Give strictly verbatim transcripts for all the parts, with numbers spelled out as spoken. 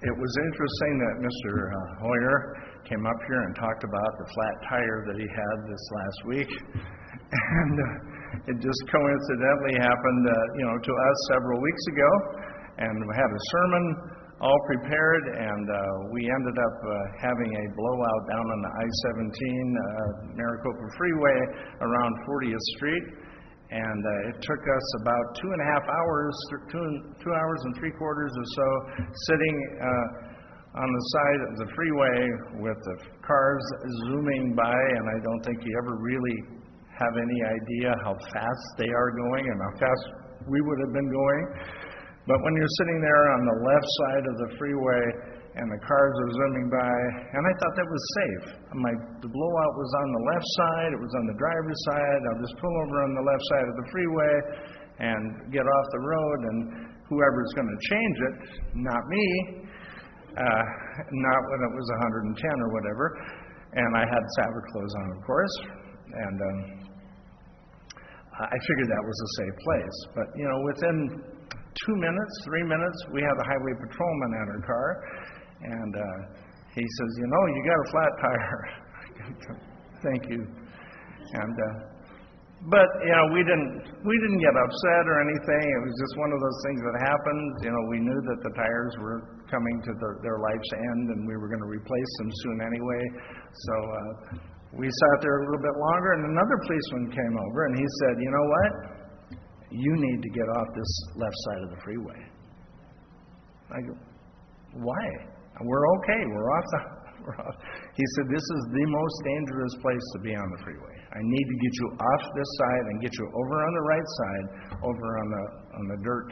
it was interesting that Mister Uh, Hoyer came up here and talked about the flat tire that he had this last week. And uh, it just coincidentally happened, uh, you know, to us several weeks ago. And we had a sermon all prepared, and uh, we ended up uh, having a blowout down on the I seventeen uh, Maricopa Freeway around fortieth Street. And uh, it took us about two and a half hours, two, two hours and three quarters or so, sitting uh, on the side of the freeway with the cars zooming by, and I don't think you ever really have any idea how fast they are going and how fast we would have been going. But when you're sitting there on the left side of the freeway and the cars are zooming by, and I thought that was safe. My, the blowout was on the left side, it was on the driver's side. I'll just pull over on the left side of the freeway and get off the road, and whoever's going to change it, not me, uh, not when it was one hundred ten or whatever. And I had Sabbath clothes on, of course, and um, I figured that was a safe place. But, you know, within two minutes, three minutes, we had the highway patrolman at our car. And uh, he says, you know, you got a flat tire. Thank you. And uh, but you know, we didn't we didn't get upset or anything. It was just one of those things that happened. You know, we knew that the tires were coming to the, their life's end, and we were going to replace them soon anyway. So uh, we sat there a little bit longer, and another policeman came over, and he said, you know what? You need to get off this left side of the freeway. I go, why? We're okay. We're off the. We're off. He said, this is the most dangerous place to be on the freeway. I need to get you off this side and get you over on the right side, over on the on the dirt,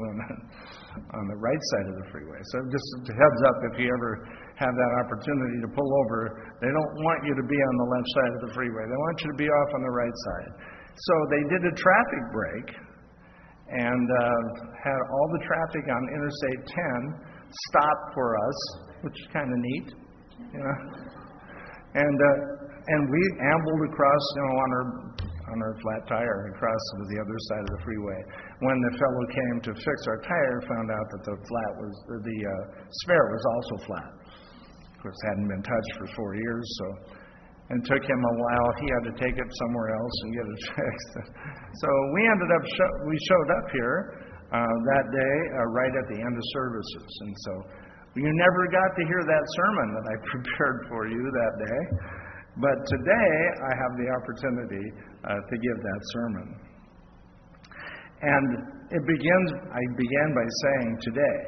on the right side of the freeway. So just a heads up, if you ever have that opportunity to pull over, they don't want you to be on the left side of the freeway. They want you to be off on the right side. So they did a traffic break and uh, had all the traffic on Interstate ten stop for us, which is kind of neat, you know. And uh, and we ambled across, you know, on our on our flat tire across to the other side of the freeway. When the fellow came to fix our tire, found out that the flat was the uh, spare was also flat. Of course, hadn't been touched for four years, so. And it took him a while. He had to take it somewhere else and get it fixed. So we ended up, show, we showed up here uh, that day uh, right at the end of services. And so you never got to hear that sermon that I prepared for you that day. But today I have the opportunity uh, to give that sermon. And it begins, I began by saying today.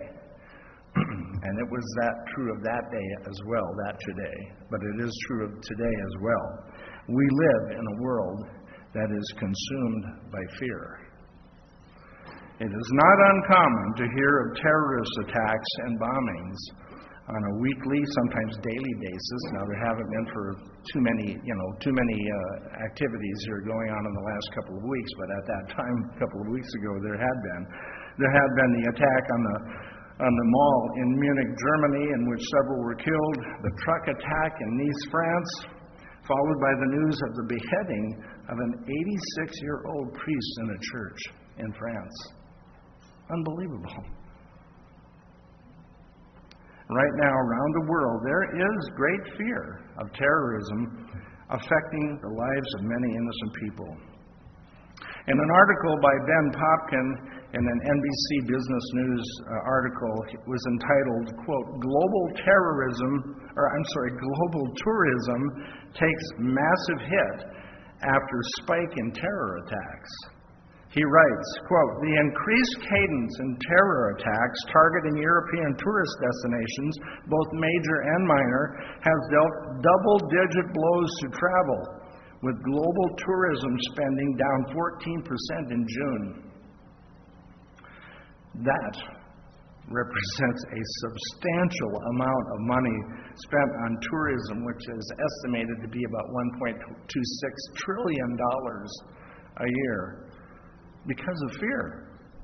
And it was that true of that day as well, that today. But it is true of today as well. We live in a world that is consumed by fear. It is not uncommon to hear of terrorist attacks and bombings on a weekly, sometimes daily basis. Now, there haven't been for too many, you know, too many uh, activities here going on in the last couple of weeks, but at that time, a couple of weeks ago, there had been. There had been the attack on the on the mall in Munich, Germany, in which several were killed, the truck attack in Nice, France, followed by the news of the beheading of an eighty-six-year-old priest in a church in France. Unbelievable. Right now, around the world, there is great fear of terrorism affecting the lives of many innocent people. In an article by Ben Popkin in an N B C Business News uh, article, it was entitled, quote, Global Terrorism, or I'm sorry, Global Tourism Takes Massive Hit After Spike in Terror Attacks. He writes, quote, the increased cadence in terror attacks targeting European tourist destinations, both major and minor, has dealt double-digit blows to travel, with global tourism spending down fourteen percent in June. That represents a substantial amount of money spent on tourism, which is estimated to be about one point two six trillion dollars a year, because of fear.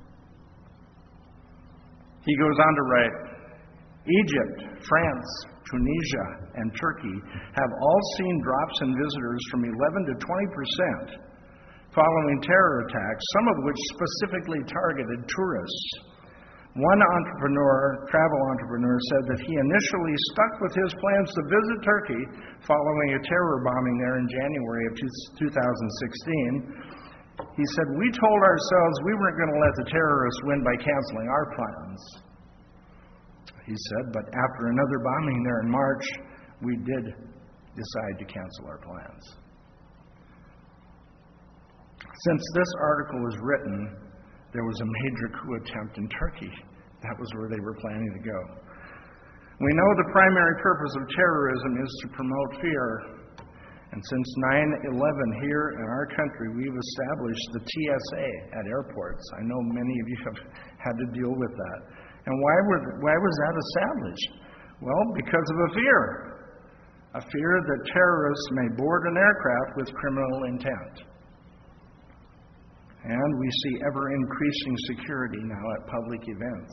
He goes on to write, Egypt, France, Tunisia, and Turkey have all seen drops in visitors from eleven to twenty percent following terror attacks, some of which specifically targeted tourists. One entrepreneur, travel entrepreneur, said that he initially stuck with his plans to visit Turkey following a terror bombing there in January of two thousand sixteen. He said, "We told ourselves we weren't going to let the terrorists win by canceling our plans." He said, "But after another bombing there in March, we did decide to cancel our plans." Since this article was written, there was a major coup attempt in Turkey. That was where they were planning to go. We know the primary purpose of terrorism is to promote fear. And since nine eleven here in our country, we've established the T S A at airports. I know many of you have had to deal with that. And why, were, why was that established? Well, because of a fear. A fear that terrorists may board an aircraft with criminal intent. And we see ever-increasing security now at public events.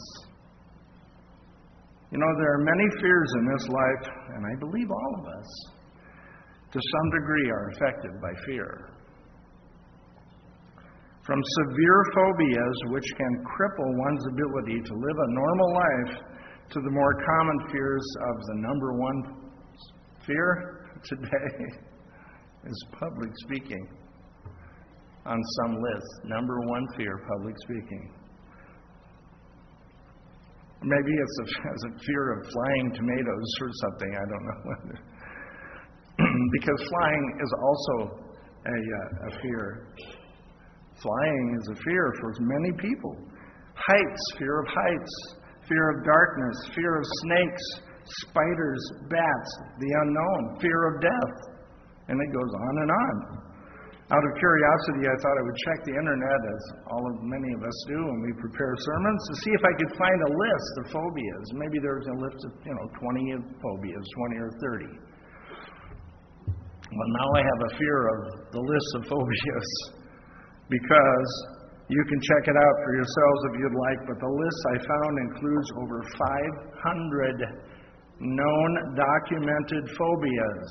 You know, there are many fears in this life, and I believe all of us, to some degree, are affected by fear. From severe phobias, which can cripple one's ability to live a normal life, to the more common fears of the number one fear today is public speaking. On some list, number one fear, public speaking. Maybe it's a, it's a fear of flying tomatoes or something, I don't know. Because flying is also a, uh, a fear. Flying is a fear for many people. Heights, fear of heights, fear of darkness, fear of snakes, spiders, bats, the unknown, fear of death. And it goes on and on. Out of curiosity, I thought I would check the internet, as all of many of us do when we prepare sermons, to see if I could find a list of phobias. Maybe there's a list of, you know, twenty phobias, twenty or thirty. Well, now I have a fear of the list of phobias, because you can check it out for yourselves if you'd like, but the list I found includes over five hundred known documented phobias.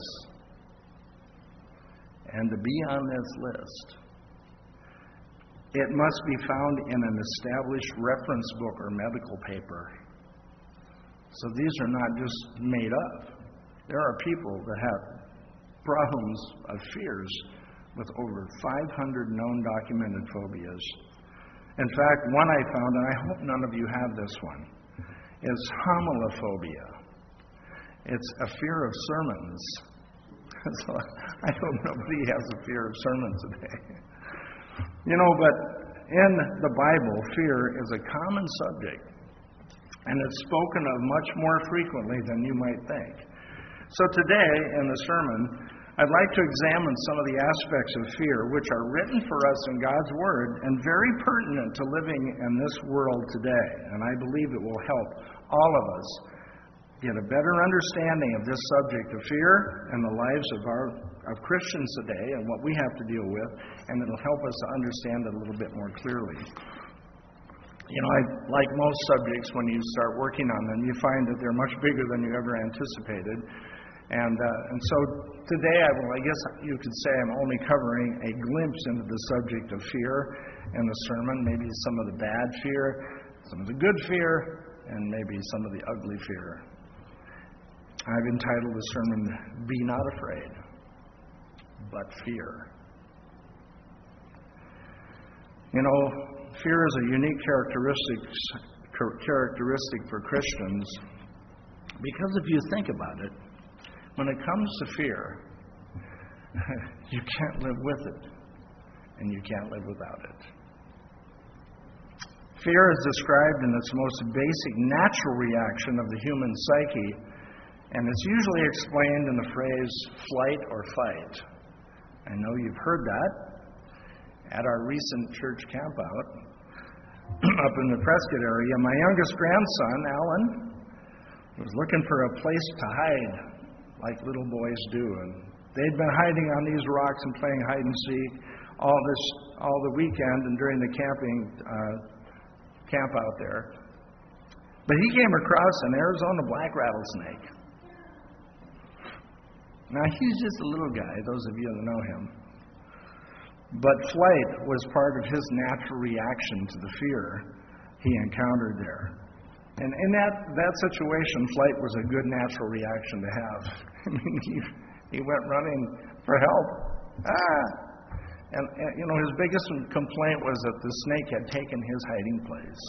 And to be on this list, it must be found in an established reference book or medical paper. So these are not just made up. There are people that have problems of fears with over five hundred known documented phobias. In fact, one I found, and I hope none of you have this one, is homilophobia. It's a fear of sermons. So I hope nobody has a fear of sermons today. You know, but in the Bible, fear is a common subject, and it's spoken of much more frequently than you might think. So today, in the sermon, I'd like to examine some of the aspects of fear which are written for us in God's Word and very pertinent to living in this world today. And I believe it will help all of us get a better understanding of this subject of fear and the lives of our of Christians today and what we have to deal with, and it'll help us to understand it a little bit more clearly. You know, I, like most subjects, when you start working on them, you find that they're much bigger than you ever anticipated. And uh, and so today, I will, I guess you could say I'm only covering a glimpse into the subject of fear in the sermon, maybe some of the bad fear, some of the good fear, and maybe some of the ugly fear. I've entitled the sermon, Be Not Afraid, But Fear. You know, fear is a unique characteristic, characteristic for Christians, because if you think about it, when it comes to fear, you can't live with it, and you can't live without it. Fear is described in its most basic natural reaction of the human psyche, and it's usually explained in the phrase, flight or fight. I know you've heard that at our recent church campout up in the Prescott area. My youngest grandson, Alan, was looking for a place to hide, like little boys do. And they'd been hiding on these rocks and playing hide and seek all this, all the weekend and during the camping uh, camp out there. But he came across an Arizona black rattlesnake. Now, he's just a little guy, those of you that know him. But flight was part of his natural reaction to the fear he encountered there. And in that, that situation, flight was a good natural reaction to have. I mean, he, he went running for help. Ah! And, and, you know, his biggest complaint was that the snake had taken his hiding place.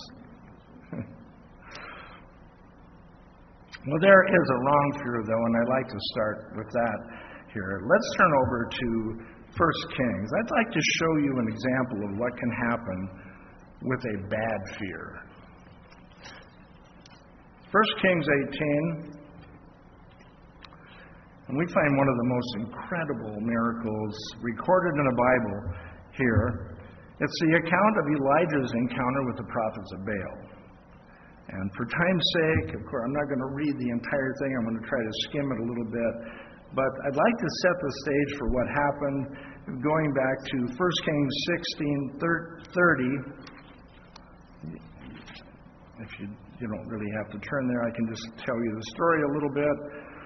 Well, there is a wrong fear, though, and I'd like to start with that here. Let's turn over to First Kings. I'd like to show you an example of what can happen with a bad fear. First Kings eighteen, and we find one of the most incredible miracles recorded in the Bible here. It's the account of Elijah's encounter with the prophets of Baal. And for time's sake, of course, I'm not going to read the entire thing. I'm going to try to skim it a little bit. But I'd like to set the stage for what happened, going back to First Kings sixteen thirty. If you, you don't really have to turn there, I can just tell you the story a little bit.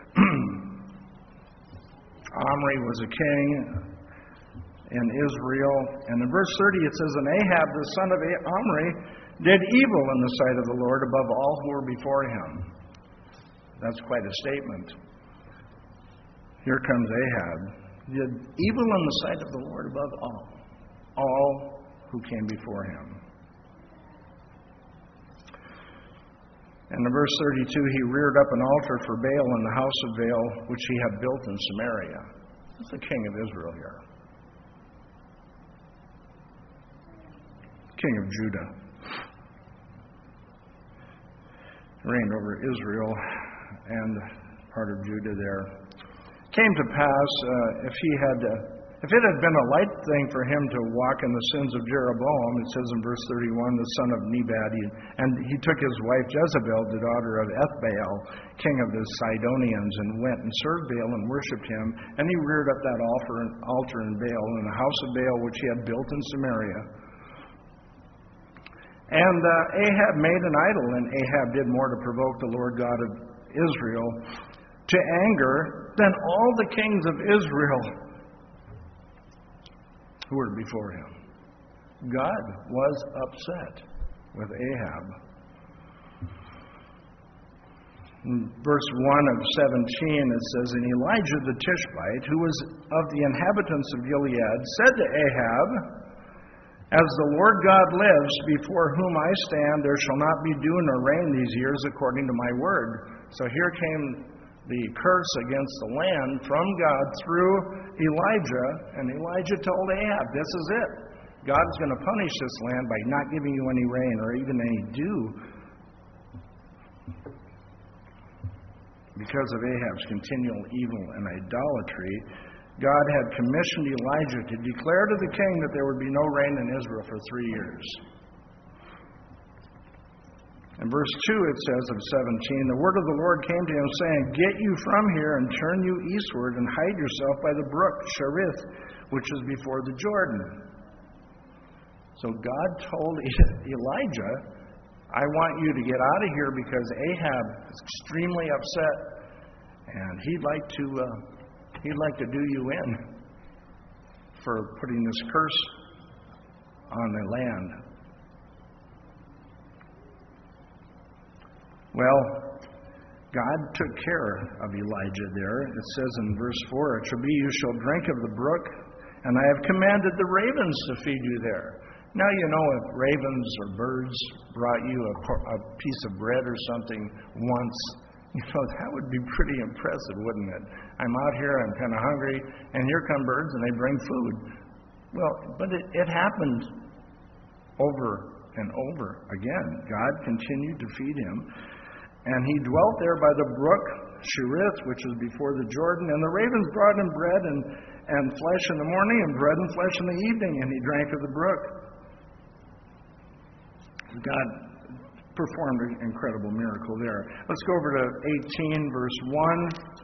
Omri was a king in Israel. And in verse thirty it says, "And Ahab, the son of Omri, did evil in the sight of the Lord above all who were before him." That's quite a statement. Here comes Ahab. Did evil in the sight of the Lord above all. All who came before him. And in verse thirty-two, he reared up an altar for Baal in the house of Baal, which he had built in Samaria. That's the king of Israel here. King of Judah. Reigned over Israel and part of Judah there. Came to pass, uh, if he had, uh, if it had been a light thing for him to walk in the sins of Jeroboam, it says in verse thirty-one, the son of Nebat, he, and he took his wife Jezebel, the daughter of Ethbaal, king of the Sidonians, and went and served Baal and worshipped him. And he reared up that altar, altar in Baal, in the house of Baal, which he had built in Samaria. And uh, Ahab made an idol, and Ahab did more to provoke the Lord God of Israel to anger than all the kings of Israel who were before him. God was upset with Ahab. In verse one of seventeen, it says, "And Elijah the Tishbite, who was of the inhabitants of Gilead, said to Ahab, As the Lord God lives, before whom I stand, there shall not be dew nor rain these years according to my word." So here came the curse against the land from God through Elijah. And Elijah told Ahab, this is it. God's going to punish this land by not giving you any rain or even any dew because of Ahab's continual evil and idolatry. God had commissioned Elijah to declare to the king that there would be no rain in Israel for three years. In verse two it says of seventeen, "The word of the Lord came to him, saying, Get you from here and turn you eastward and hide yourself by the brook Cherith, which is before the Jordan." So God told Elijah, I want you to get out of here because Ahab is extremely upset and he'd like to uh, he'd like to do you in for putting this curse on the land. Well, God took care of Elijah there. It says in verse four, "It shall be, you shall drink of the brook, and I have commanded the ravens to feed you there." Now, you know, if ravens or birds brought you a, a piece of bread or something once, you know, that would be pretty impressive, wouldn't it? I'm out here, I'm kind of hungry, and here come birds, and they bring food. Well, but it, it happened over and over again. God continued to feed him. And he dwelt there by the brook Cherith, which is before the Jordan. And the ravens brought him bread and, and flesh in the morning, and bread and flesh in the evening, and he drank of the brook. God performed an incredible miracle there. Let's go over to eighteen, verse one.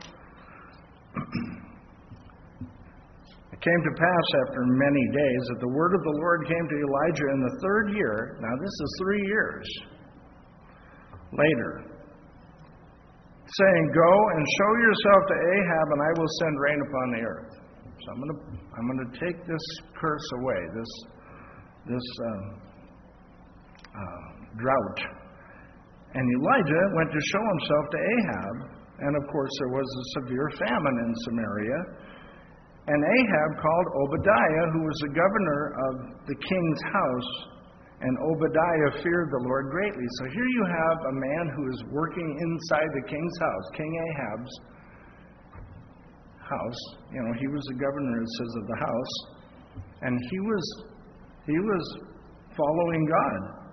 "It came to pass after many days that the word of the Lord came to Elijah in the third year." Now this is three years later. "Saying, Go and show yourself to Ahab, and I will send rain upon the earth." So I'm going to I'm going to take this curse away, this this uh, uh, drought, And Elijah went to show himself to Ahab. And of course, there was a severe famine in Samaria. And Ahab called Obadiah, who was the governor of the king's house. And Obadiah feared the Lord greatly. So here you have a man who is working inside the king's house, King Ahab's house. You know, he was the governor, it says, of the house. And he was, he was following God.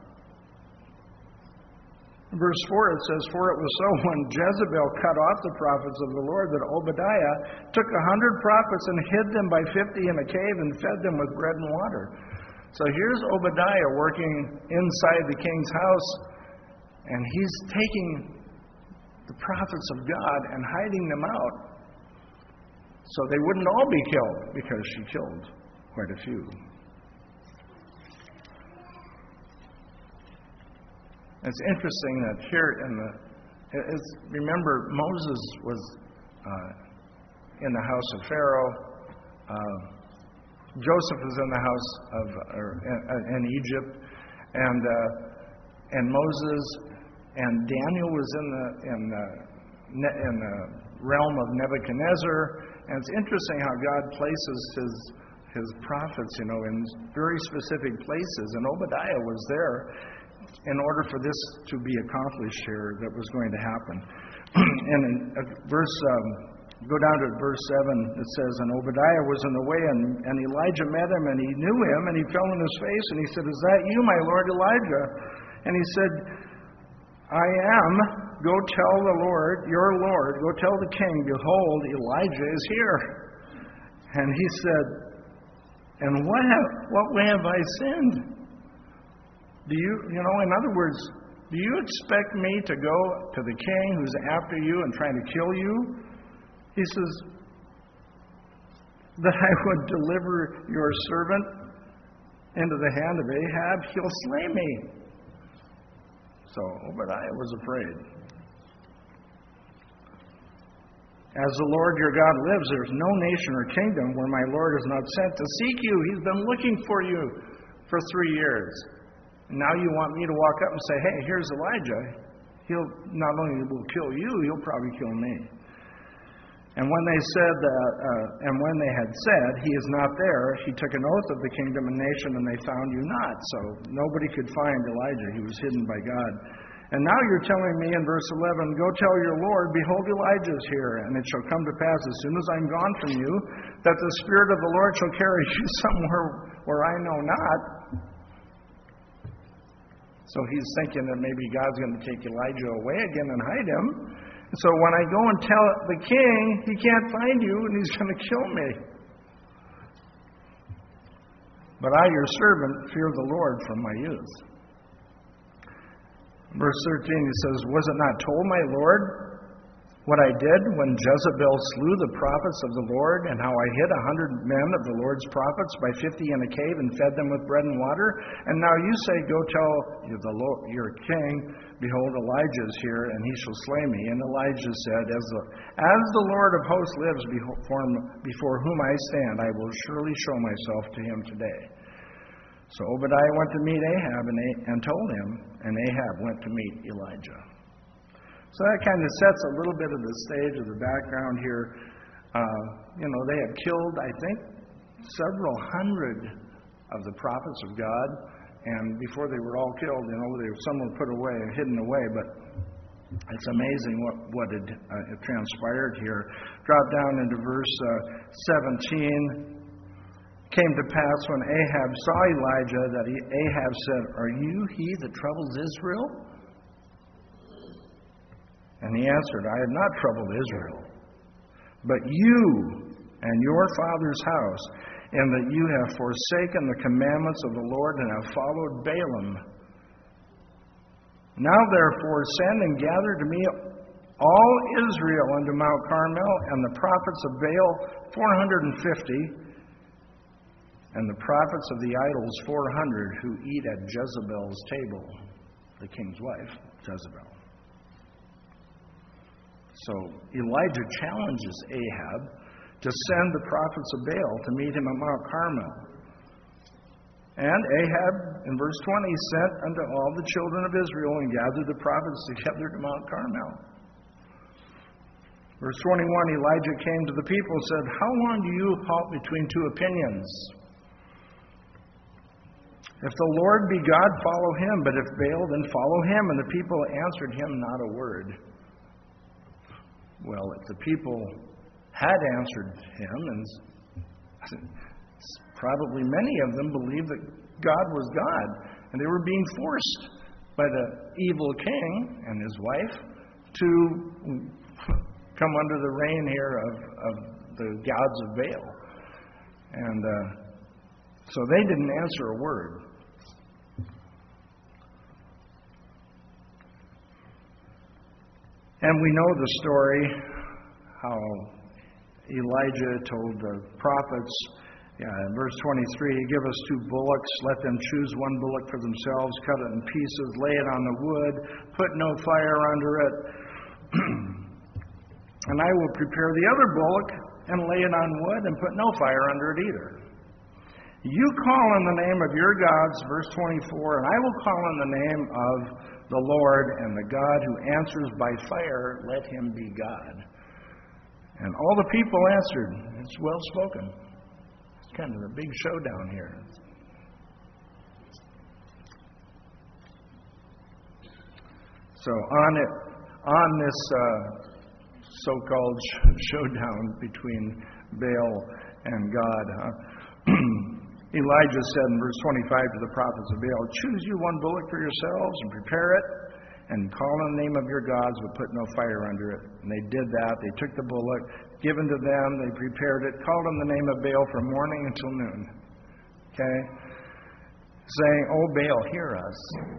Verse four, it says, "For it was so when Jezebel cut off the prophets of the Lord that Obadiah took a hundred prophets and hid them by fifty in a cave and fed them with bread and water." So here's Obadiah working inside the king's house, and he's taking the prophets of God and hiding them out so they wouldn't all be killed, because she killed quite a few. It's interesting that here in the, it's, remember Moses was uh, in the house of Pharaoh. Uh, Joseph was in the house of or, uh, in Egypt, and uh, and Moses and Daniel was in the in the in the realm of Nebuchadnezzar. And it's interesting how God places his his prophets, you know, in very specific places. And Obadiah was there in order for this to be accomplished here, that was going to happen. And in verse, um, go down to verse seven, it says, "And Obadiah was in the way, and, and Elijah met him, and he knew him, and he fell on his face, and he said, 'Is that you, my lord Elijah?' And he said, 'I am. Go tell the Lord, your Lord, go tell the king, behold, Elijah is here.' And he said, 'And what have, what way have I sinned? Do you, you know, in other words, do you expect me to go to the king who's after you and trying to kill you?' He says, 'That I would deliver your servant into the hand of Ahab? He'll slay me.' So Obadiah was afraid. As the Lord your God lives, there's no nation or kingdom where my Lord is not sent to seek you. He's been looking for you for three years. And now you want me to walk up and say, hey, here's Elijah. He'll not only will kill you, he'll probably kill me. And when they said, uh, uh, and when they had said, he is not there, he took an oath of the kingdom and nation, and they found you not. So nobody could find Elijah. He was hidden by God. And now you're telling me in verse eleven, go tell your Lord, behold, Elijah is here. And it shall come to pass as soon as I'm gone from you, that the Spirit of the Lord shall carry you somewhere where I know not. So he's thinking that maybe God's going to take Elijah away again and hide him. So when I go and tell the king, he can't find you and he's going to kill me. But I, your servant, fear the Lord from my youth. Verse thirteen, he says, was it not told, my Lord, what I did when Jezebel slew the prophets of the Lord, and how I hid a hundred men of the Lord's prophets by fifty in a cave and fed them with bread and water? And now you say, go tell the Lord, your king, behold, Elijah is here, and he shall slay me. And Elijah said, as the, as the Lord of hosts lives before, before whom I stand, I will surely show myself to him today. So Obadiah went to meet Ahab and, and told him, and Ahab went to meet Elijah. So that kind of sets a little bit of the stage of the background here. Uh, you know, they had killed, I think, several hundred of the prophets of God. And before they were all killed, you know, they, some were put away, hidden away. But it's amazing what, what had uh, transpired here. Drop down into verse uh, seventeen. Came to pass when Ahab saw Elijah that he, Ahab said, are you he that troubles Israel? And he answered, I have not troubled Israel, but you and your father's house, in that you have forsaken the commandments of the Lord and have followed Balaam. Now therefore send and gather to me all Israel unto Mount Carmel, and the prophets of Baal four hundred fifty, and the prophets of the idols four hundred, who eat at Jezebel's table, the king's wife, Jezebel. So Elijah challenges Ahab to send the prophets of Baal to meet him at Mount Carmel. And Ahab, in verse twenty, sent unto all the children of Israel and gathered the prophets together to Mount Carmel. Verse twenty-one, Elijah came to the people and said, How long do you halt between two opinions? If the Lord be God, follow him, but if Baal, then follow him. And the people answered him not a word. Well, if the people had answered him, and probably many of them believed that God was God, and they were being forced by the evil king and his wife to come under the reign here of, of the gods of Baal. And uh, so they didn't answer a word. And we know the story, how Elijah told the prophets, yeah, in verse twenty-three, give us two bullocks, let them choose one bullock for themselves, cut it in pieces, lay it on the wood, put no fire under it, and I will prepare the other bullock and lay it on wood and put no fire under it either. You call on the name of your gods, verse twenty-four, and I will call on the name of the Lord, and the God who answers by fire, let him be God. And all the people answered, it's well spoken. It's kind of a big showdown here. So on it, on this uh, so-called sh- showdown between Baal and God, huh? Elijah said in verse twenty-five to the prophets of Baal, choose you one bullock for yourselves and prepare it, and call on the name of your gods, but put no fire under it. And they did that. They took the bullock, given to them, they prepared it, called on the name of Baal from morning until noon. Okay? Saying, oh Baal, hear us.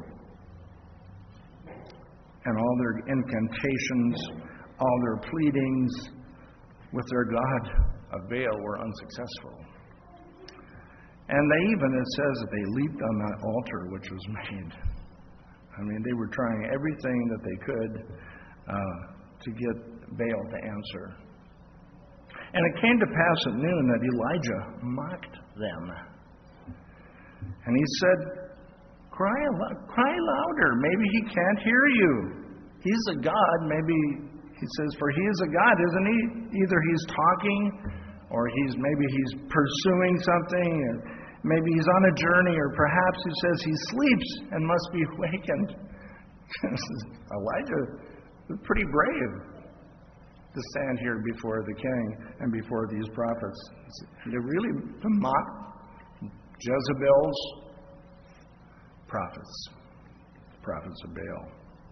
And all their incantations, all their pleadings with their god of Baal were unsuccessful. And they even, it says that they leaped on that altar which was made. I mean, they were trying everything that they could uh, to get Baal to answer. And it came to pass at noon that Elijah mocked them. And he said, cry, cry louder. Maybe he can't hear you. He's a God. Maybe, he says, for he is a God, isn't he? Either he's talking, or he's maybe he's pursuing something, or maybe he's on a journey, or perhaps he says he sleeps and must be awakened. Elijah was pretty brave to stand here before the king and before these prophets. They really mock Jezebel's prophets, prophets of Baal.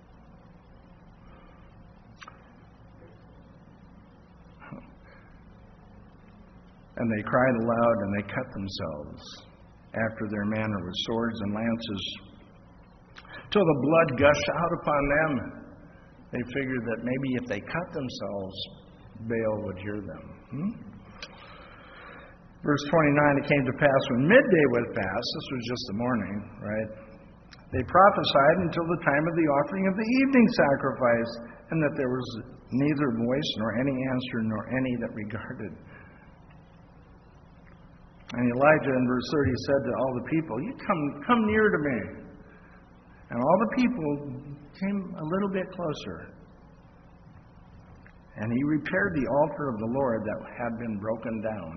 And they cried aloud, and they cut themselves after their manner with swords and lances, till the blood gushed out upon them. They figured that maybe if they cut themselves, Baal would hear them. Hmm? Verse twenty-nine, it came to pass when midday was past, this was just the morning, right? They prophesied until the time of the offering of the evening sacrifice, and that there was neither voice nor any answer nor any that regarded. And Elijah in verse thirty said to all the people, you come, come near to me. And all the people came a little bit closer. And he repaired the altar of the Lord that had been broken down.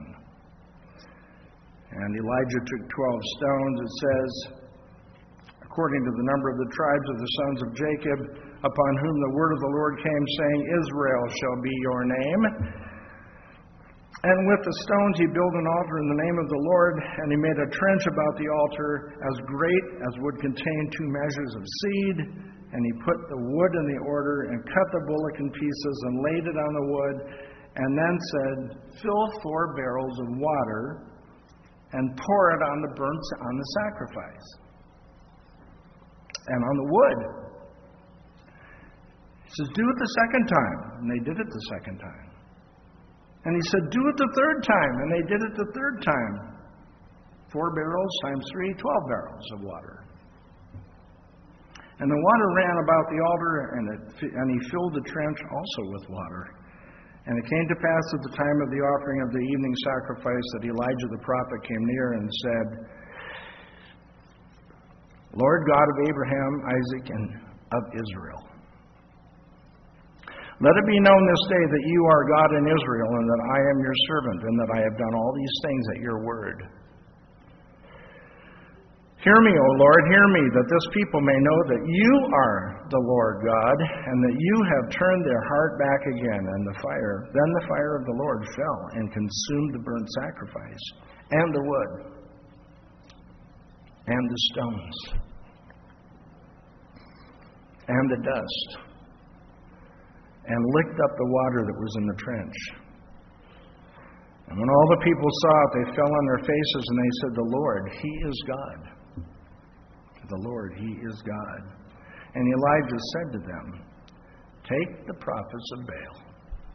And Elijah took twelve stones, it says, according to the number of the tribes of the sons of Jacob, upon whom the word of the Lord came, saying, Israel shall be your name. And with the stones he built an altar in the name of the Lord, and he made a trench about the altar as great as would contain two measures of seed. And he put the wood in the order and cut the bullock in pieces and laid it on the wood, and then said, fill four barrels of water and pour it on the burnt on the sacrifice and on the wood. He says, do it the second time. And they did it the second time. And he said, do it the third time. And they did it the third time. Four barrels times three, twelve barrels of water. And the water ran about the altar, and, it, and he filled the trench also with water. And it came to pass at the time of the offering of the evening sacrifice that Elijah the prophet came near and said, Lord God of Abraham, Isaac, and of Israel. Let it be known this day that you are God in Israel, and that I am your servant, and that I have done all these things at your word. Hear me, O Lord, hear me, that this people may know that you are the Lord God, and that you have turned their heart back again. And the fire, then the fire of the Lord fell and consumed the burnt sacrifice, and the wood, and the stones, and the dust, and licked up the water that was in the trench. And when all the people saw it, they fell on their faces, and they said, "The Lord, He is God. The Lord, He is God." And Elijah said to them, "Take the prophets of Baal.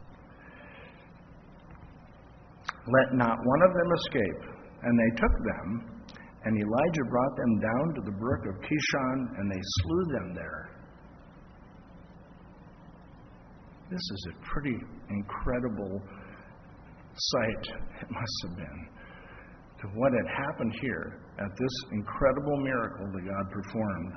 Let not one of them escape." And they took them, and Elijah brought them down to the brook of Kishon, and they slew them there. This is a pretty incredible sight, it must have been, to what had happened here at this incredible miracle that God performed.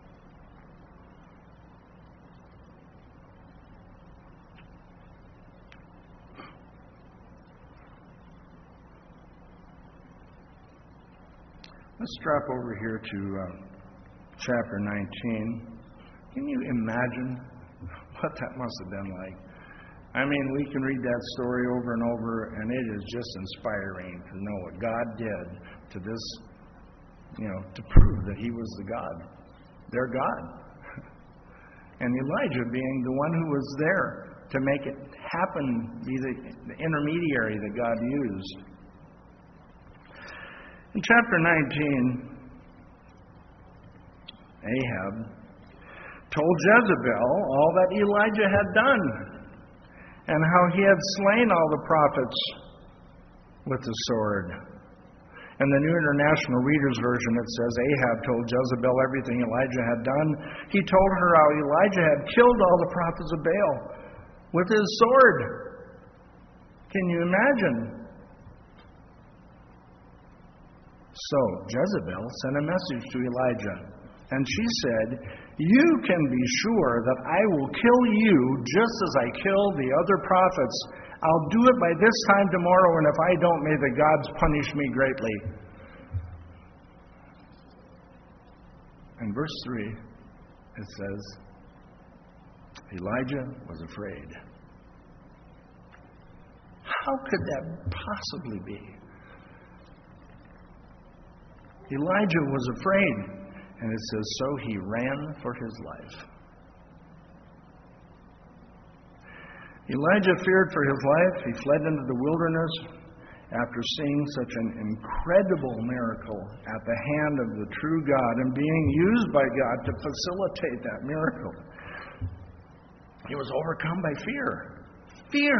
Let's drop over here to uh, chapter nineteen. Can you imagine what that must have been like? I mean, we can read that story over and over, and it is just inspiring to know what God did to this, you know, to prove that He was the God, their God. And Elijah being the one who was there to make it happen, be the, the intermediary that God used. In chapter nineteen, Ahab told Jezebel all that Elijah had done, and how he had slain all the prophets with the sword. In the New International Reader's Version, it says, Ahab told Jezebel everything Elijah had done. He told her how Elijah had killed all the prophets of Baal with his sword. Can you imagine? So Jezebel sent a message to Elijah, and she said, "You can be sure that I will kill you just as I killed the other prophets. I'll do it by this time tomorrow, and if I don't, may the gods punish me greatly." In verse three, it says, Elijah was afraid. How could that possibly be? Elijah was afraid. And it says, so he ran for his life. Elijah feared for his life. He fled into the wilderness after seeing such an incredible miracle at the hand of the true God and being used by God to facilitate that miracle. He was overcome by fear. Fear.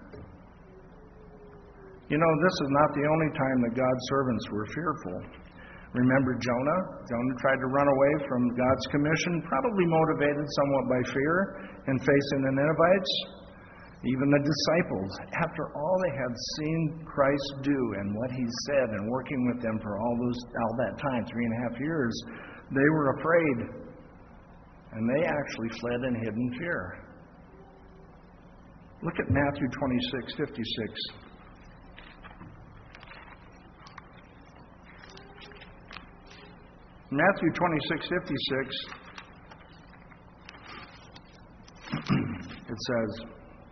You know, this is not the only time that God's servants were fearful. Remember Jonah? Jonah tried to run away from God's commission, probably motivated somewhat by fear in facing the Ninevites. Even the disciples, after all they had seen Christ do and what He said and working with them for all those all that time, three and a half years, they were afraid. And they actually fled and hid in fear. Look at Matthew twenty-six fifty-six. Matthew twenty-six fifty-six, it says,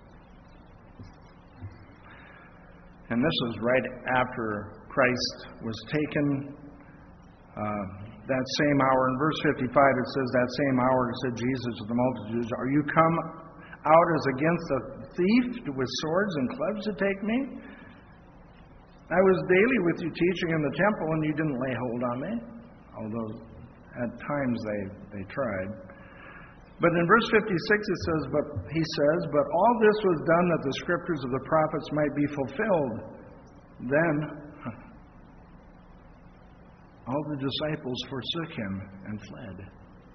and this is right after Christ was taken, uh, that same hour. In verse fifty-five, it says, that same hour, said Jesus to the multitudes, "Are you come out as against a thief with swords and clubs to take me? I was daily with you teaching in the temple, and you didn't lay hold on me." Although at times they, they tried. But in verse fifty-six it says, but he says, "But all this was done that the scriptures of the prophets might be fulfilled." Then all the disciples forsook him and fled.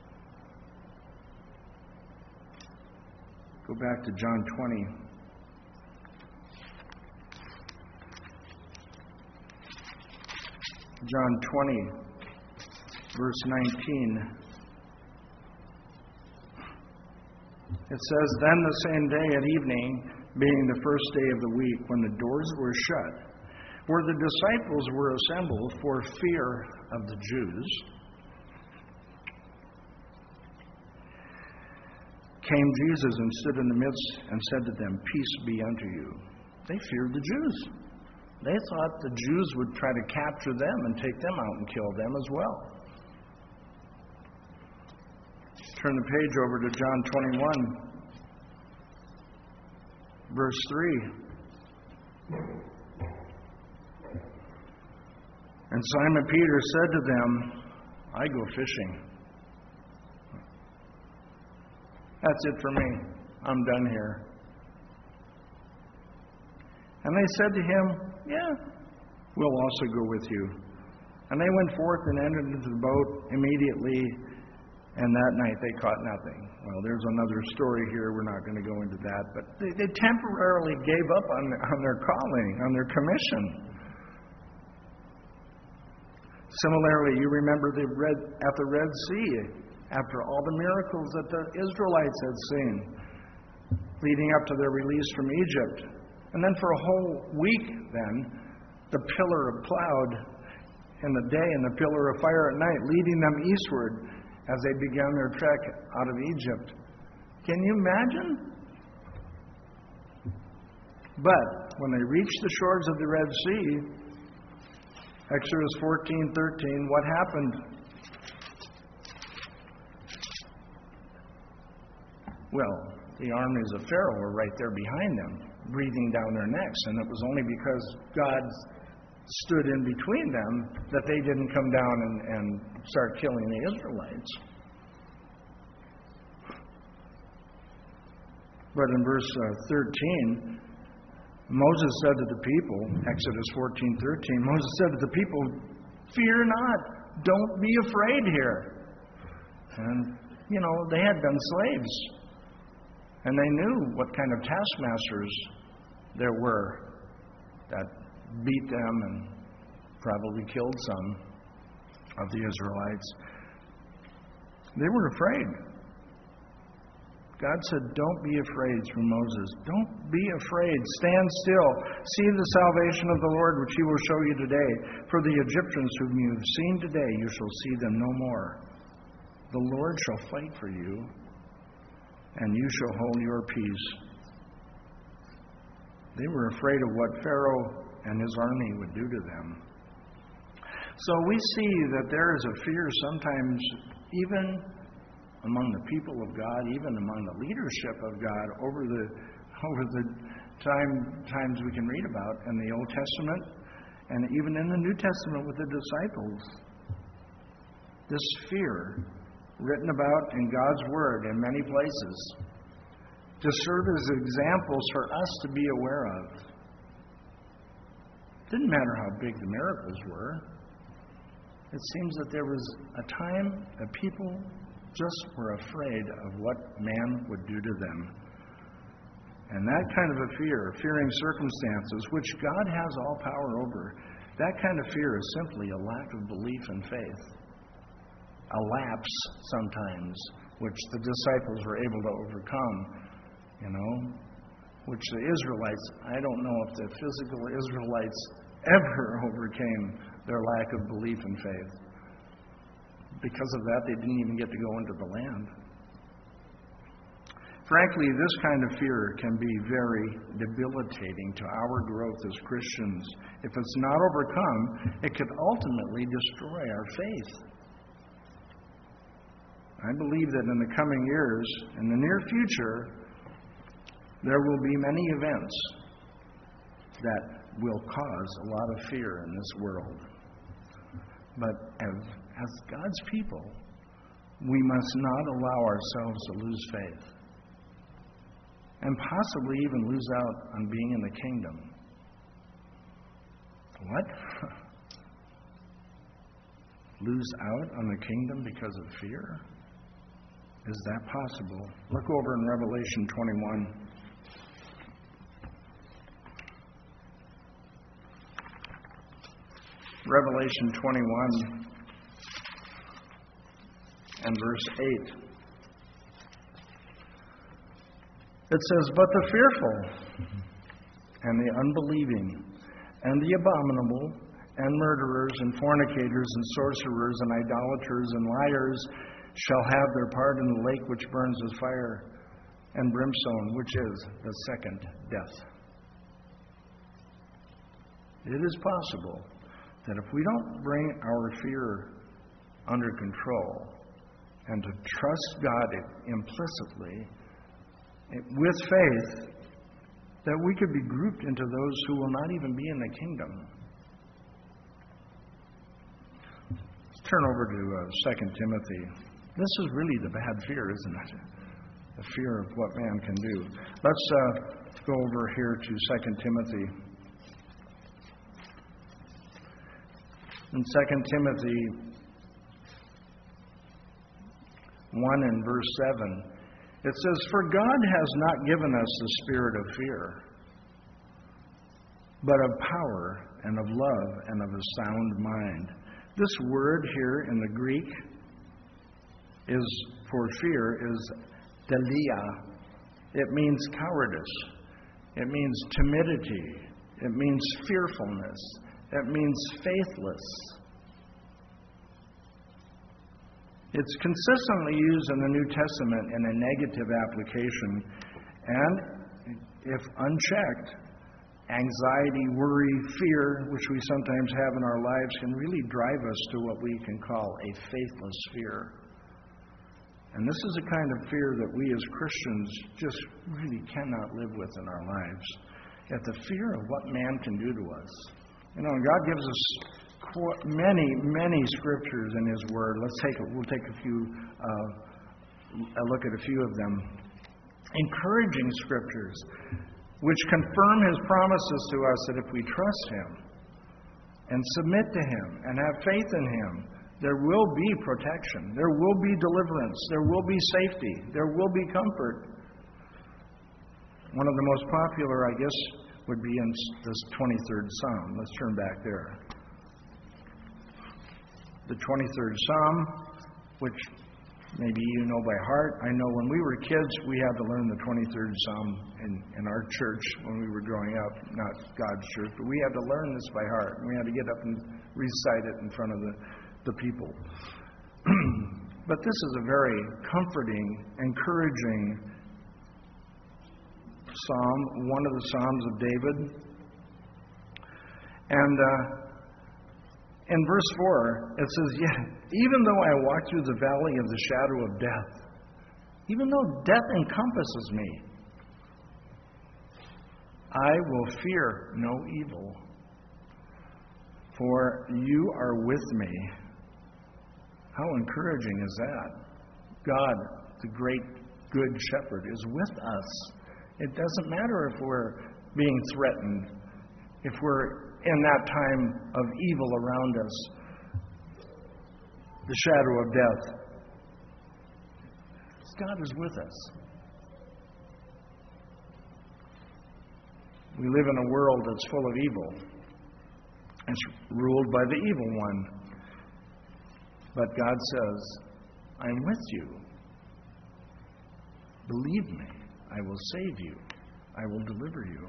Go back to John twenty. John twenty. verse nineteen. It says, "Then the same day at evening, being the first day of the week, when the doors were shut, where the disciples were assembled for fear of the Jews, came Jesus and stood in the midst and said to them, 'Peace be unto you.'" They feared the Jews. They thought the Jews would try to capture them and take them out and kill them as well. Turn the page over to John twenty-one, verse three. "And Simon Peter said to them, 'I go fishing.'" That's it for me. I'm done here. And they said to him, "Yeah, we'll also go with you." And they went forth and entered into the boat immediately, and that night they caught nothing. Well, there's another story here. We're not going to go into that. But they, they temporarily gave up on, on their calling, on their commission. Similarly, you remember the Red, at the Red Sea, after all the miracles that the Israelites had seen, leading up to their release from Egypt. And then for a whole week then, the pillar of cloud in the day and the pillar of fire at night, leading them eastward as they began their trek out of Egypt. Can you imagine? But when they reached the shores of the Red Sea, Exodus fourteen thirteen, what happened? Well, the armies of Pharaoh were right there behind them, breathing down their necks, and it was only because God stood in between them that they didn't come down and, and start killing the Israelites. But in verse uh, thirteen, Moses said to the people, Exodus fourteen thirteen, Moses said to the people, "Fear not, don't be afraid here." And, you know, they had been slaves. And they knew what kind of taskmasters there were that beat them and probably killed some of the Israelites. They were afraid. God said, "Don't be afraid," through Moses. Don't be afraid. Stand still. See the salvation of the Lord, which he will show you today. For the Egyptians whom you have seen today, you shall see them no more. The Lord shall fight for you, and you shall hold your peace. They were afraid of what Pharaoh and his army would do to them. So we see that there is a fear sometimes even among the people of God, even among the leadership of God over the over the time times we can read about in the Old Testament and even in the New Testament with the disciples. This fear written about in God's Word in many places to serve as examples for us to be aware of. Didn't matter how big the miracles were. It seems that there was a time that people just were afraid of what man would do to them. And that kind of a fear, fearing circumstances, which God has all power over, that kind of fear is simply a lack of belief and faith. A lapse sometimes, which the disciples were able to overcome, you know, which the Israelites, I don't know if the physical Israelites ever overcame their lack of belief and faith. Because of that, they didn't even get to go into the land. Frankly, this kind of fear can be very debilitating to our growth as Christians. If it's not overcome, it could ultimately destroy our faith. I believe that in the coming years, in the near future, there will be many events that will cause a lot of fear in this world. But as, as God's people, we must not allow ourselves to lose faith and possibly even lose out on being in the kingdom. What? Lose out on the kingdom because of fear? Is that possible? Look over in Revelation twenty-one. Revelation twenty-one, and verse eight. It says, "But the fearful and the unbelieving and the abominable and murderers and fornicators and sorcerers and idolaters and liars shall have their part in the lake which burns with fire and brimstone, which is the second death." It is possible that if we don't bring our fear under control and to trust God implicitly with faith, that we could be grouped into those who will not even be in the kingdom. Let's turn over to uh, Second Timothy. This is really the bad fear, isn't it? The fear of what man can do. Let's uh, go over here to Second Timothy. In Second Timothy one and verse seven, it says, "For God has not given us the spirit of fear, but of power and of love and of a sound mind." This word here in the Greek is for fear is delia. It means cowardice. It means timidity. It means fearfulness. It means faithless. It's consistently used in the New Testament in a negative application, and if unchecked, anxiety, worry, fear, which we sometimes have in our lives, can really drive us to what we can call a faithless fear. And this is a kind of fear that we as Christians just really cannot live with in our lives. Yet the fear of what man can do to us. You know, God gives us many, many scriptures in His Word. Let's take a, we'll take a few, uh, a look at a few of them. Encouraging scriptures, which confirm His promises to us that if we trust Him and submit to Him and have faith in Him, there will be protection, there will be deliverance, there will be safety, there will be comfort. One of the most popular, I guess, would be in this twenty-third Psalm. Let's turn back there. The twenty-third Psalm, which maybe you know by heart. I know when we were kids, we had to learn the twenty-third Psalm in, in our church when we were growing up, not God's church, but we had to learn this by heart. And we had to get up and recite it in front of the, the people. But this is a very comforting, encouraging psalm, one of the Psalms of David. And uh, in verse four, it says, "Yeah, even though I walk through the valley of the shadow of death, even though death encompasses me, I will fear no evil, for you are with me." How encouraging is that? God, the great good shepherd, is with us. It doesn't matter if we're being threatened, if we're in that time of evil around us, the shadow of death. God is with us. We live in a world that's full of evil. It's ruled by the evil one. But God says, "I'm with you. Believe me, I will save you. I will deliver you."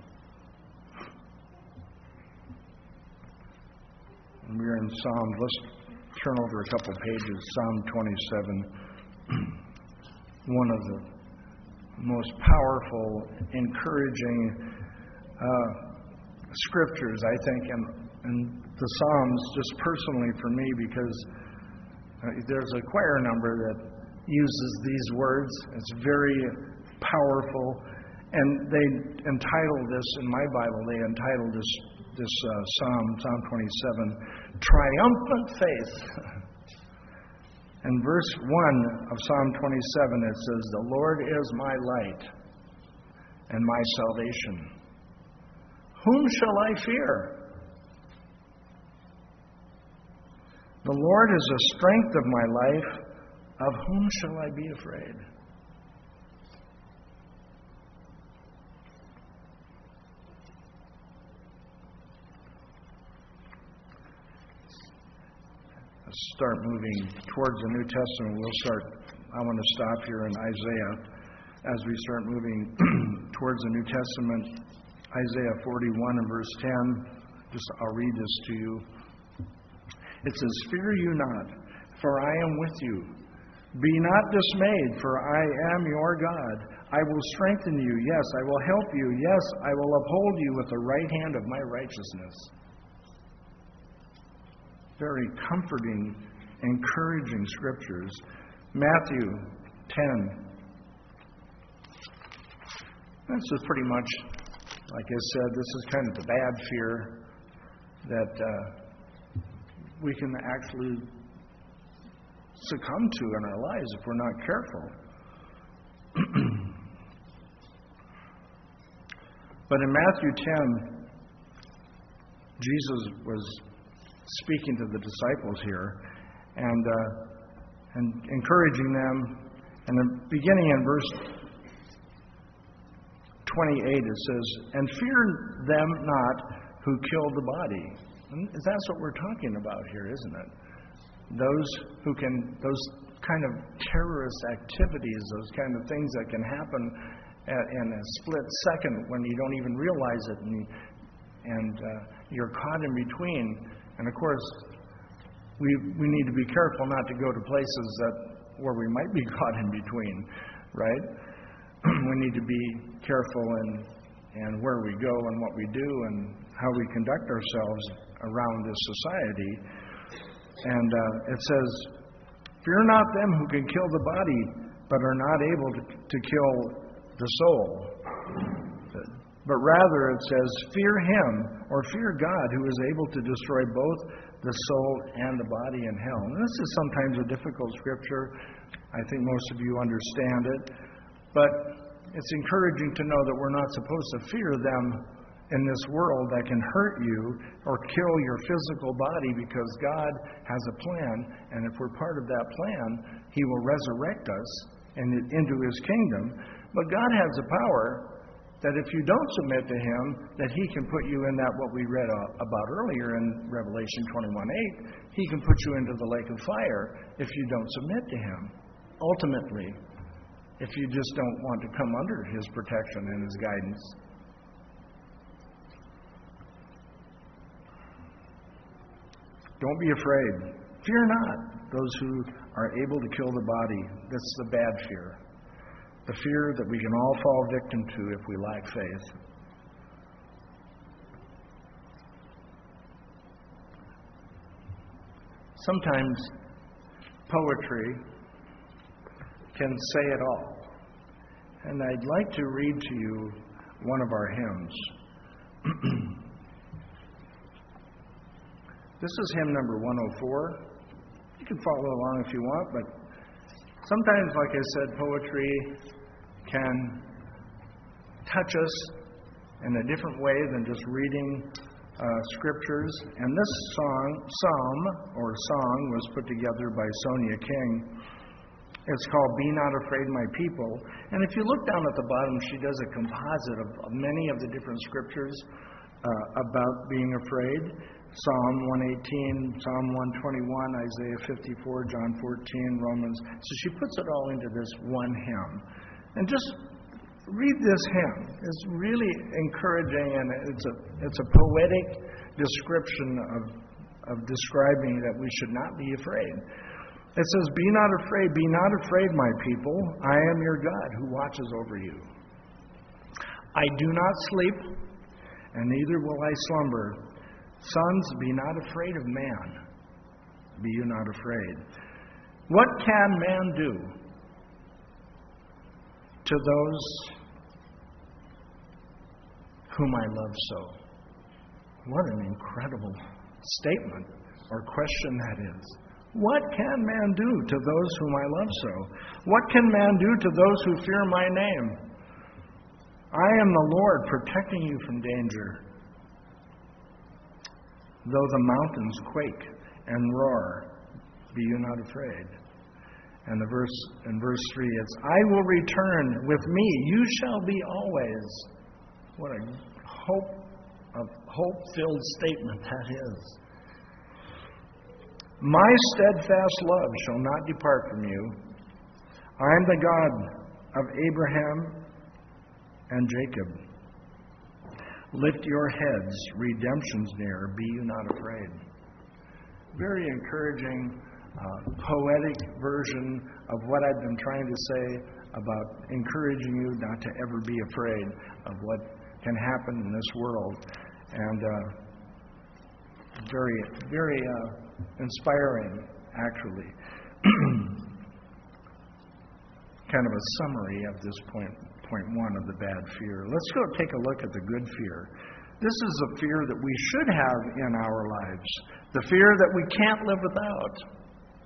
And we're in Psalms. Let's turn over a couple pages. Psalm twenty-seven. One of the most powerful, encouraging uh, scriptures, I think, in, in the Psalms, just personally for me, because uh, there's a choir number that uses these words. It's very powerful. And they entitle this, in my Bible, they entitle this this uh, Psalm, Psalm twenty-seven, "Triumphant Faith." In verse one of Psalm twenty-seven, it says, "The Lord is my light and my salvation. Whom shall I fear? The Lord is the strength of my life. Of whom shall I be afraid?" start moving towards the New Testament. We'll start, I want to stop here in Isaiah as we start moving towards the New Testament. Isaiah forty-one and verse ten, just I'll read this to you. It says, "Fear you not, for I am with you. Be not dismayed, for I am your God. I will strengthen you. Yes, I will help you. Yes, I will uphold you with the right hand of my righteousness." Very comforting, encouraging scriptures. Matthew ten. This is pretty much, like I said, this is kind of the bad fear that uh, we can actually succumb to in our lives if we're not careful. But in Matthew ten, Jesus was speaking to the disciples here and, uh, and encouraging them. And then beginning in verse twenty-eight, it says, "And fear them not who kill the body." And that's what we're talking about here, isn't it? Those who can, those kind of terrorist activities, those kind of things that can happen at, in a split second when you don't even realize it, and, and uh, you're caught in between. And of course, we we need to be careful not to go to places that where we might be caught in between, right? We need to be careful in and where we go and what we do and how we conduct ourselves around this society. And uh, it says, "Fear not them who can kill the body, but are not able to, to kill the soul. But rather," it says, "fear Him," or fear God, "who is able to destroy both the soul and the body in hell." And this is sometimes a difficult scripture. I think most of you understand it. But it's encouraging to know that we're not supposed to fear them in this world that can hurt you or kill your physical body, because God has a plan, and if we're part of that plan, He will resurrect us into His kingdom. But God has the power that if you don't submit to Him, that He can put you in that, what we read about earlier in Revelation twenty-one eight, He can put you into the lake of fire if you don't submit to Him. Ultimately, if you just don't want to come under His protection and His guidance. Don't be afraid. Fear not those who are able to kill the body. That's the bad fear. The fear that we can all fall victim to if we lack faith. Sometimes poetry can say it all. And I'd like to read to you one of our hymns. This is hymn number one oh four. You can follow along if you want, but sometimes, like I said, poetry can touch us in a different way than just reading uh, scriptures. And this song, psalm, or song, was put together by Sonia King. It's called "Be Not Afraid, My People." And if you look down at the bottom, she does a composite of, of many of the different scriptures uh, about being afraid. Psalm one eighteen, Psalm one twenty-one, Isaiah fifty-four, John fourteen, Romans. So she puts it all into this one hymn. And just read this hymn. It's really encouraging, and it's a it's a poetic description of of describing that we should not be afraid. It says, "Be not afraid, be not afraid, my people. I am your God who watches over you. I do not sleep, and neither will I slumber. Sons, be not afraid of man. Be you not afraid. What can man do to those whom I love so?" What an incredible statement or question that is. What can man do to those whom I love so? What can man do to those who fear my name? I am the Lord, protecting you from danger. Though the mountains quake and roar, be you not afraid. And the verse in verse three, it's, "I will return with me, you shall be always." What a hope, a hope-filled statement that is. My steadfast love shall not depart from you. I am the God of Abraham and Jacob. Lift your heads, redemption's near, be you not afraid. Very encouraging, uh, poetic version of what I've been trying to say about encouraging you not to ever be afraid of what can happen in this world. And uh, very, very uh, inspiring, actually. Kind of a summary of this point. Point one of the bad fear. Let's go take a look at the good fear. This is a fear that we should have in our lives. The fear that we can't live without.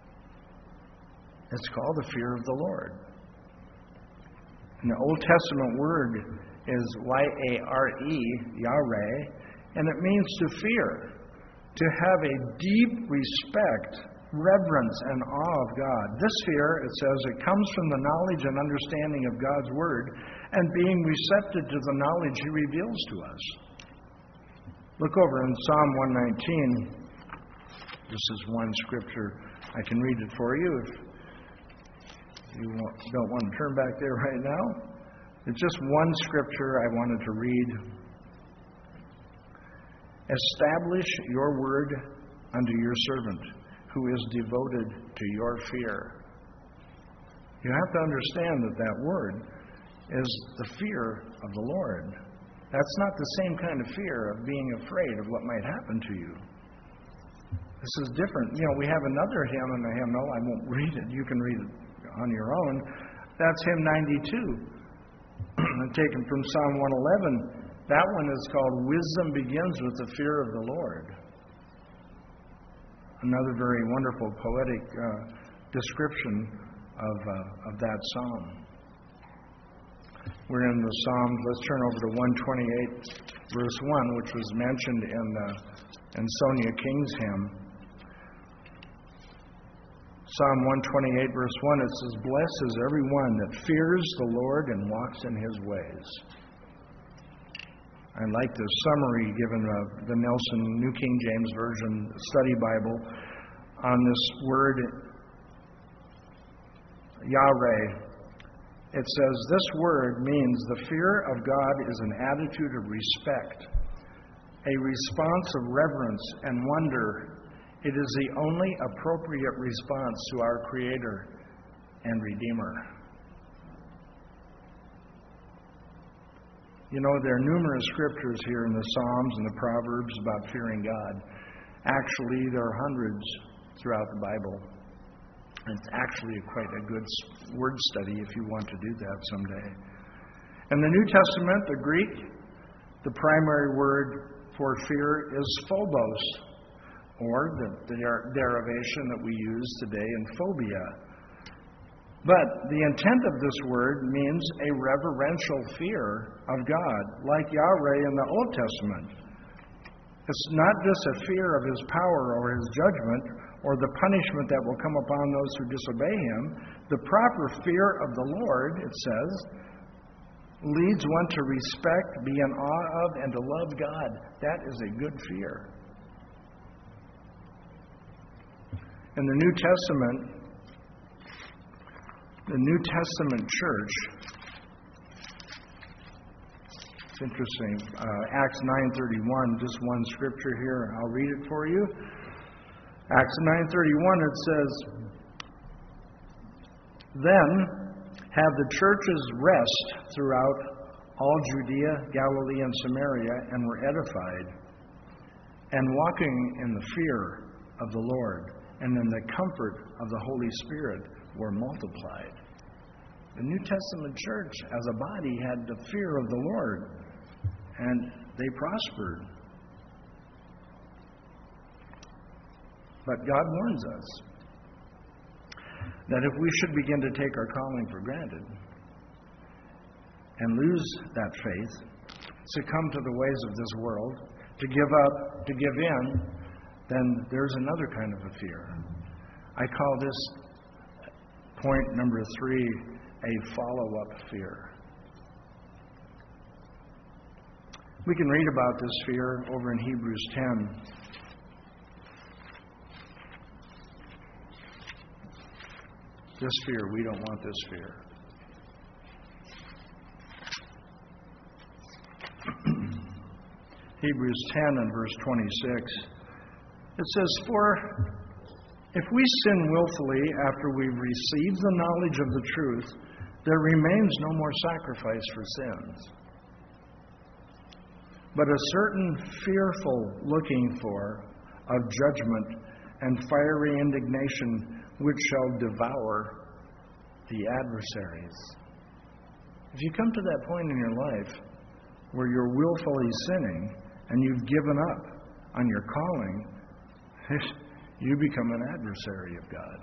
It's called the fear of the Lord. And the Old Testament word is Y A R E, Yahweh, and it means to fear, to have a deep respect, reverence, and awe of God. This fear, it says, it comes from the knowledge and understanding of God's Word and being receptive to the knowledge He reveals to us. Look over in Psalm one nineteen. This is one scripture. I can read it for you if you don't want to turn back there right now. It's just one scripture I wanted to read. Establish your word unto your servant, who is devoted to your fear. You have to understand that that word is the fear of the Lord. That's not the same kind of fear of being afraid of what might happen to you. This is different. You know, we have another hymn in the hymnal. I won't read it. You can read it on your own. That's hymn ninety-two, taken from Psalm one eleven. That one is called Wisdom Begins with the Fear of the Lord. Another very wonderful poetic uh, description of, uh, of that psalm. We're in the Psalms. Let's turn over to one twenty-eight, verse one, which was mentioned in, uh, in Sonia King's hymn. Psalm one twenty-eight, verse one, it says, "Blessed is everyone that fears the Lord and walks in His ways." I like the summary given of the Nelson New King James Version Study Bible on this word, Yahweh. It says, this word means the fear of God is an attitude of respect, a response of reverence and wonder. It is the only appropriate response to our Creator and Redeemer. You know, there are numerous scriptures here in the Psalms and the Proverbs about fearing God. Actually, there are hundreds throughout the Bible. It's actually quite a good word study if you want to do that someday. In the New Testament, the Greek, the primary word for fear is phobos, or the, the derivation that we use today in phobia. But the intent of this word means a reverential fear of God, like Yahweh in the Old Testament. It's not just a fear of His power or His judgment or the punishment that will come upon those who disobey Him. The proper fear of the Lord, it says, leads one to respect, be in awe of, and to love God. That is a good fear. In the New Testament, the New Testament church, it's interesting, uh, Acts nine thirty-one, just one scripture here, I'll read it for you. Acts nine thirty-one, it says, "Then have the churches rest throughout all Judea, Galilee, and Samaria, and were edified, and walking in the fear of the Lord, and in the comfort of the Holy Spirit were multiplied." The New Testament church as a body had the fear of the Lord, and they prospered. But God warns us that if we should begin to take our calling for granted and lose that faith, succumb to the ways of this world, to give up, to give in, then there's another kind of a fear. I call this point number three a follow-up fear. We can read about this fear over in Hebrews ten. This fear, we don't want this fear. Hebrews ten and verse twenty-six. It says, "For if we sin willfully after we've received the knowledge of the truth, there remains no more sacrifice for sins, but a certain fearful looking for of judgment and fiery indignation which shall devour the adversaries." If you come to that point in your life where you're willfully sinning and you've given up on your calling, you become an adversary of God.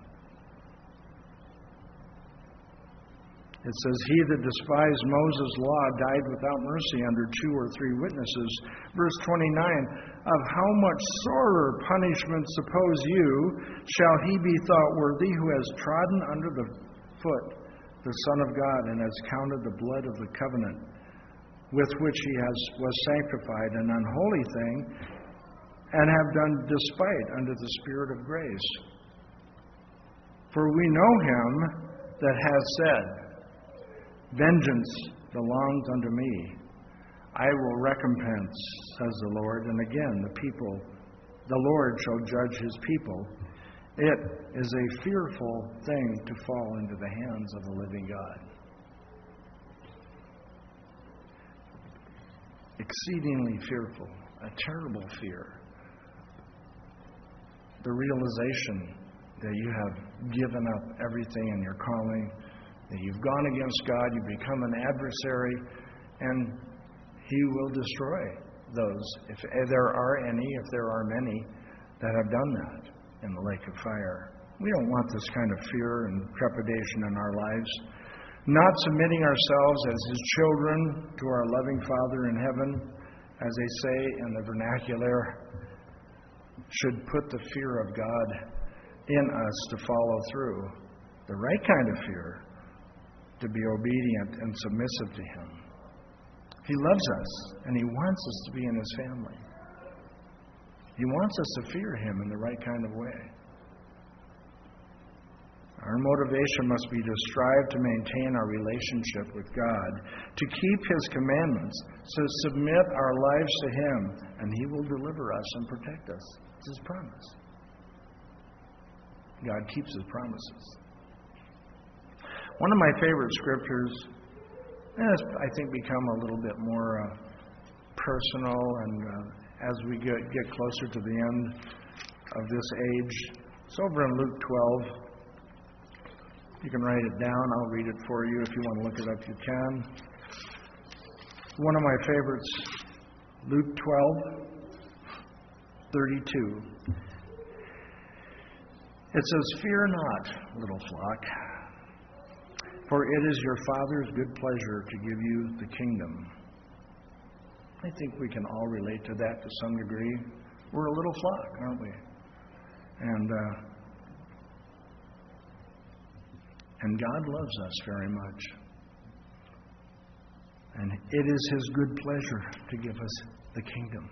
It says, "He that despised Moses' law died without mercy under two or three witnesses." Verse twenty-nine, "Of how much sorer punishment, suppose you, shall he be thought worthy who has trodden under the foot the Son of God and has counted the blood of the covenant with which he has was sanctified an unholy thing, and have done despite unto the Spirit of grace. For we know him that has said, 'Vengeance belongs unto me. I will recompense,' says the Lord." And again, the people, the Lord shall judge his people. It is a fearful thing to fall into the hands of the living God. Exceedingly fearful, a terrible fear. The realization that you have given up everything in your calling, that you've gone against God, you've become an adversary, and he will destroy those, if there are any, if there are many, that have done that in the lake of fire. We don't want this kind of fear and trepidation in our lives. Not submitting ourselves as his children to our loving Father in heaven, as they say in the vernacular, should put the fear of God in us to follow through. The right kind of fear, to be obedient and submissive to him. He loves us, and he wants us to be in his family. He wants us to fear him in the right kind of way. Our motivation must be to strive to maintain our relationship with God, to keep his commandments, to submit our lives to him, and he will deliver us and protect us. It's his promise. God keeps his promises. One of my favorite scriptures has, I think, become a little bit more uh, personal, and uh, as we get, get closer to the end of this age, it's over in Luke twelve. You can write it down. I'll read it for you. If you want to look it up, you can. One of my favorites, Luke twelve, thirty-two. It says, "Fear not, little flock, for it is your Father's good pleasure to give you the kingdom." I think we can all relate to that to some degree. We're a little flock, aren't we? And uh, and God loves us very much. And it is his good pleasure to give us the kingdom.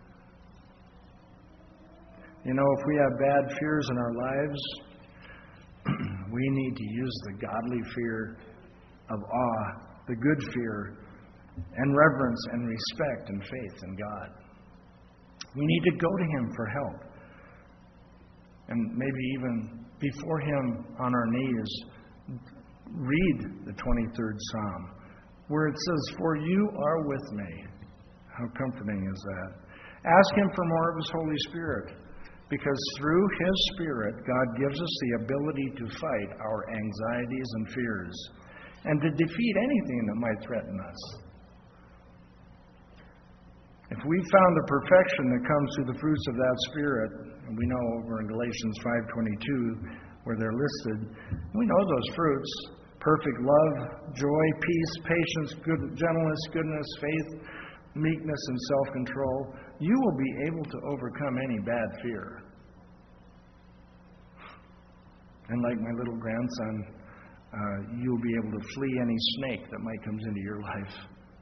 You know, if we have bad fears in our lives, we need to use the godly fear of awe, the good fear, and reverence and respect and faith in God. We need to go to him for help. And maybe even before him on our knees, read the twenty-third Psalm, where it says, "For you are with me." How comforting is that? Ask him for more of his Holy Spirit, because through his Spirit, God gives us the ability to fight our anxieties and fears, and to defeat anything that might threaten us. If we found the perfection that comes through the fruits of that Spirit, and we know over in Galatians five twenty-two, where they're listed, we know those fruits: perfect love, joy, peace, patience, good, gentleness, goodness, faith, meekness, and self-control. You will be able to overcome any bad fear. And like my little grandson, uh, you'll be able to flee any snake that might come into your life.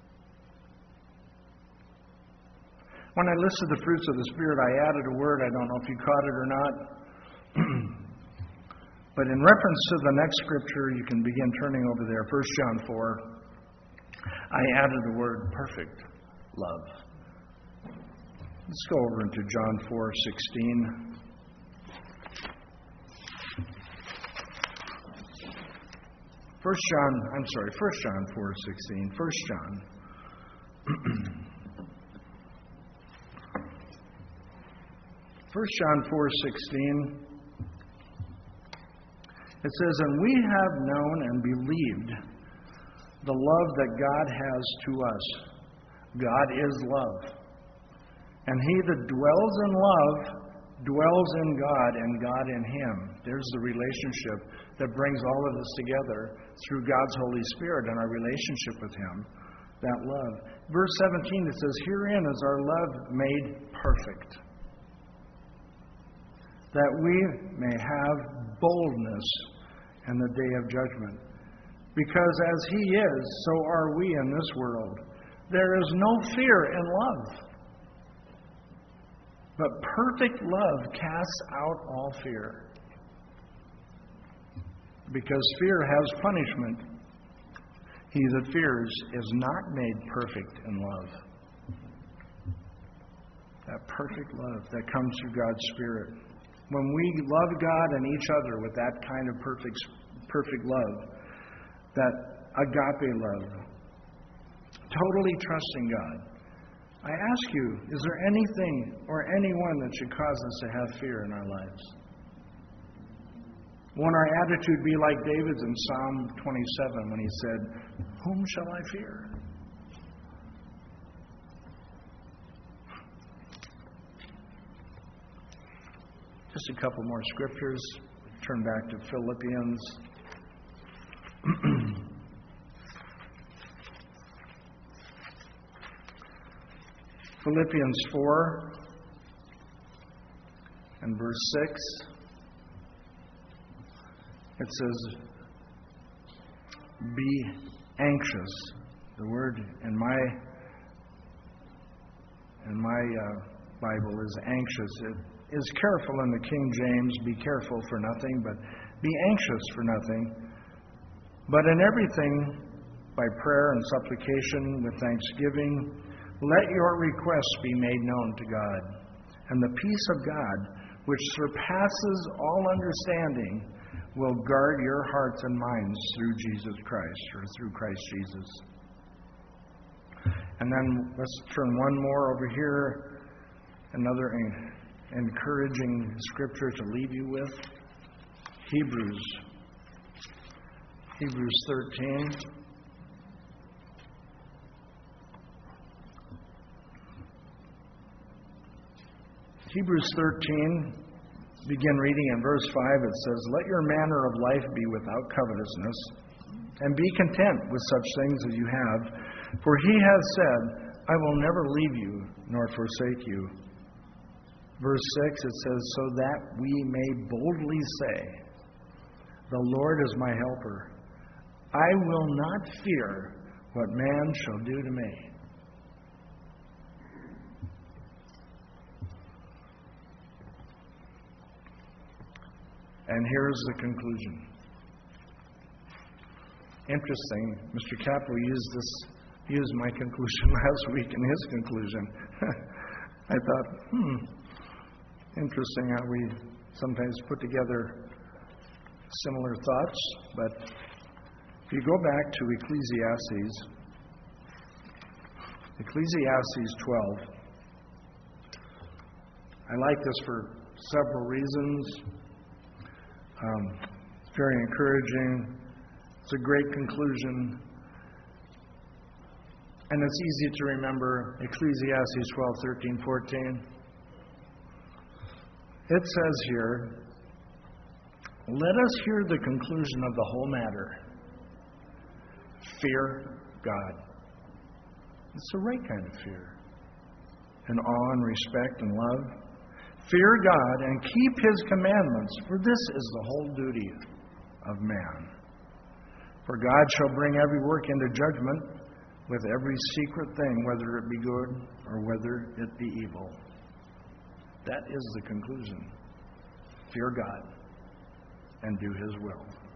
When I listed the fruits of the Spirit, I added a word. I don't know if you caught it or not. But in reference to the next scripture, you can begin turning over there, First John four. I added the word perfect love. Let's go over into John four sixteen. First John, I'm sorry, First John four sixteen. First John. First John four sixteen. It says, "And we have known and believed the love that God has to us. God is love. And he that dwells in love dwells in God and God in him." There's the relationship that brings all of this together through God's Holy Spirit and our relationship with him, that love. Verse seventeen, it says, "Herein is our love made perfect, that we may have boldness in the day of judgment. Because as he is, so are we in this world. There is no fear in love, but perfect love casts out all fear. Because fear has punishment. He that fears is not made perfect in love." That perfect love that comes through God's Spirit. When we love God and each other with that kind of perfect, perfect love, that agape love, totally trusting God. I ask you, is there anything or anyone that should cause us to have fear in our lives? Won't our attitude be like David's in Psalm twenty-seven when he said, "Whom shall I fear?" Just a couple more scriptures. Turn back to Philippians. Philippians four and verse six. It says, "Be anxious." The word in my in my uh, Bible is anxious. It is careful in the King James. "Be careful for nothing," but "be anxious for nothing. But in everything, by prayer and supplication with thanksgiving, let your requests be made known to God. And the peace of God, which surpasses all understanding, will guard your hearts and minds through Jesus Christ," or through Christ Jesus. And then let's turn one more over here. Another encouraging scripture to leave you with. Hebrews. Hebrews thirteen. Hebrews thirteen, begin reading in verse five. It says, "Let your manner of life be without covetousness, and be content with such things as you have. For he has said, I will never leave you nor forsake you." Verse six, it says, "So that we may boldly say, the Lord is my helper. I will not fear what man shall do to me." And here's the conclusion. Interesting. Mister Capel used this, used my conclusion last week in his conclusion. I thought, hmm, interesting how we sometimes put together similar thoughts. But if you go back to Ecclesiastes, Ecclesiastes twelve, I like this for several reasons. Um, it's very encouraging. It's a great conclusion. And it's easy to remember. Ecclesiastes twelve, thirteen, fourteen. It says here, "Let us hear the conclusion of the whole matter. Fear God." It's the right kind of fear. And awe and respect and love. "Fear God and keep his commandments, for this is the whole duty of man. For God shall bring every work into judgment with every secret thing, whether it be good or whether it be evil." That is the conclusion. Fear God. and do His will.